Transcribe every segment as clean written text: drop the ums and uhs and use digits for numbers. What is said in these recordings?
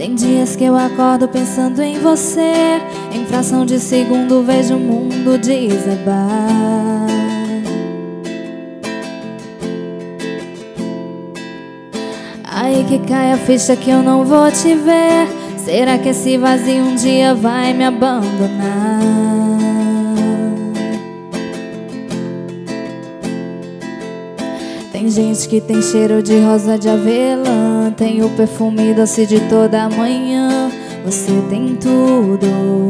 Tem dias que eu acordo pensando em você, em fração de segundo vejo o mundo desabar. Aí que cai a ficha que eu não vou te ver. Será que esse vazio um dia vai me abandonar? Tem gente que tem cheiro de rosa de avelã, tem o perfume doce de toda manhã. Você tem tudo,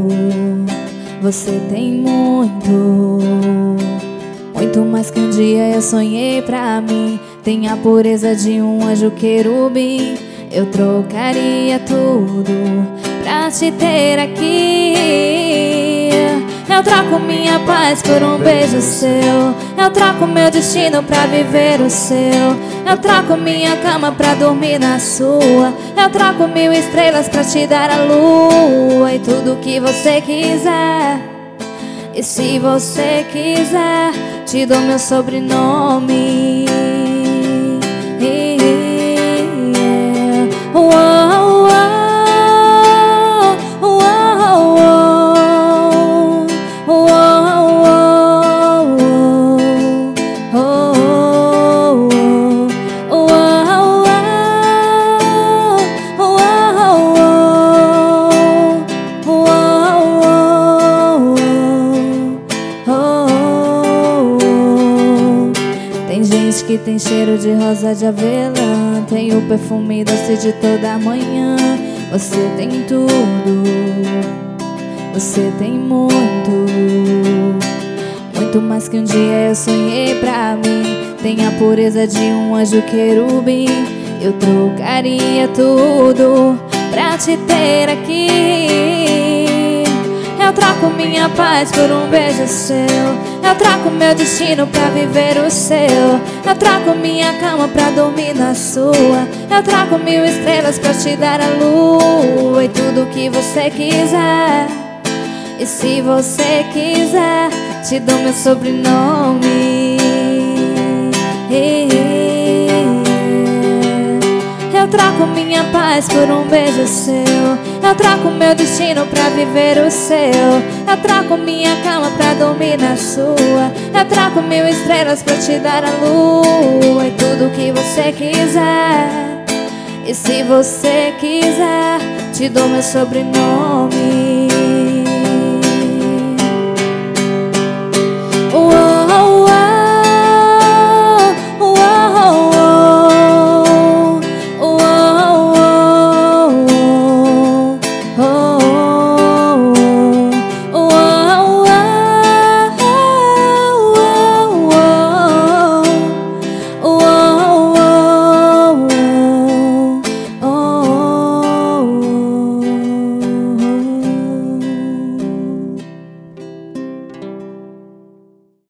você tem muito, muito mais que um dia eu sonhei pra mim. Tem a pureza de um anjo querubim. Eu trocaria tudo pra te ter aqui. Eu troco minha paz por um beijo seu. Eu troco meu destino pra viver o seu. Eu troco minha cama pra dormir na sua. Eu troco 1000 estrelas pra te dar a lua e tudo que você quiser. E se você quiser, te dou meu sobrenome. Tem gente que tem cheiro de rosa de avelã, tem o perfume doce de toda manhã. Você tem tudo, você tem muito, muito mais que um dia eu sonhei pra mim. Tem a pureza de um anjo querubim. Eu trocaria tudo pra te ter aqui. Eu troco minha paz por um beijo seu. Eu troco meu destino pra viver o seu. Eu troco minha cama pra dormir na sua. Eu troco 1000 estrelas pra te dar a lua e tudo que você quiser. E se você quiser, te dou meu sobrenome. Eu troco minha paz por um beijo seu. Eu troco meu destino pra viver o seu. Eu troco minha cama pra dormir na sua. Eu troco 1000 estrelas pra te dar a lua e tudo que você quiser. E se você quiser, te dou meu sobrenome.